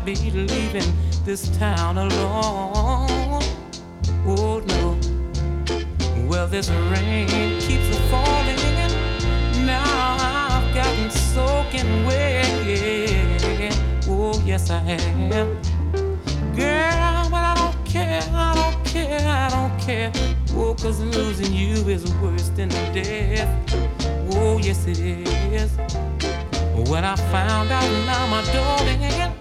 be leaving this town alone. Oh no. Well, this rain keeps falling. Now I've gotten soaking wet. Oh yes I have. Girl, but I don't care, I don't care, I don't care. Oh, 'cause losing you is worse than death. Oh yes it is. When I found out now my darling